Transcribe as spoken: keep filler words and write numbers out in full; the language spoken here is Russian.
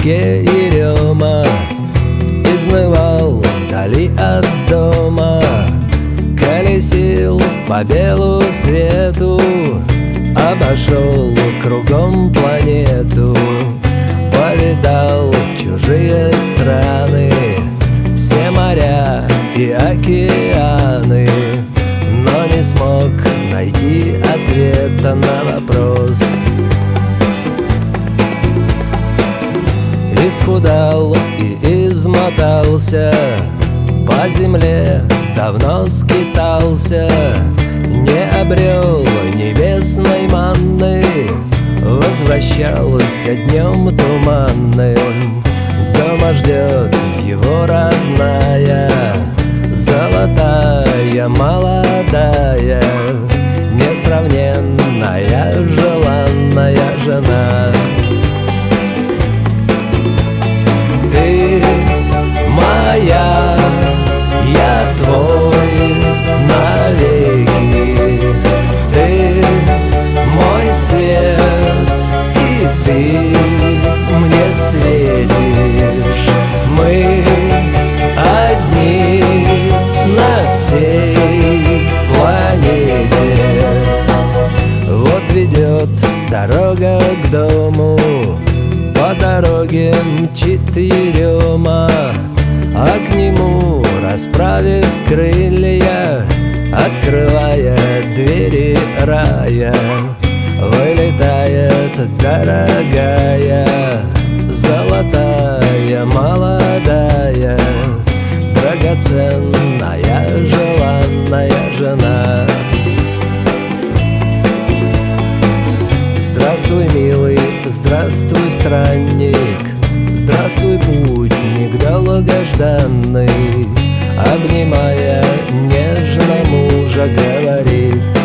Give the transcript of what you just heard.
реке Ерема изнывал вдали от дома, колесил по белу свету, обошел кругом планету, повидал чужие страны, все моря и океаны, но не смог найти ответа на вопрос. Исхудал и измотался, по земле давно скитался, не обрел небесной манны, возвращался днем туманным. Дома ждет его родная, золотая, молодая, несравненная, желанная жена. Ты моя, я твой навеки, ты мой свет, и ты мне светишь. Мы одни на всей планете. Вот ведет дорога к дому, по дороге мчит Ерема, а к нему, расправив крылья, открывая двери рая, вылетает дорогая, золотая, молодая, драгоценная, желанная жена. Здравствуй, милый, здравствуй, странник, здравствуй, путник долгожданный, обнимая нежно мужа, говорит: